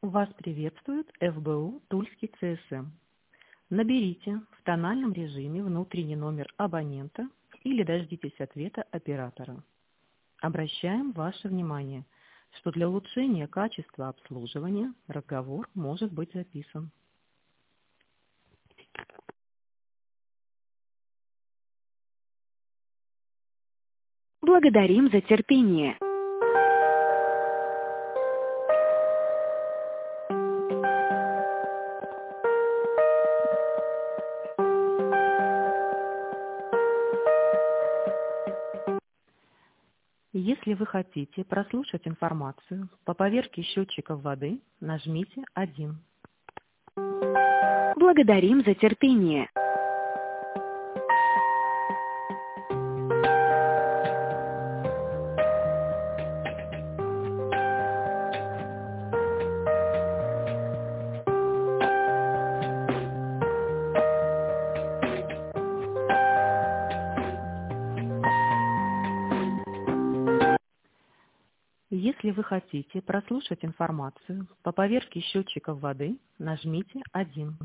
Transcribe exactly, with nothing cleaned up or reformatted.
Вас приветствует эф бэ у Тульский цэ эс эм. Наберите в тональном режиме внутренний номер абонента или дождитесь ответа оператора. Обращаем ваше внимание, что для улучшения качества обслуживания разговор может быть записан. Благодарим за терпение. Если вы хотите прослушать информацию по поверке счетчиков воды, нажмите один. Благодарим за терпение. Если вы хотите прослушать информацию по поверке счетчиков воды, нажмите один.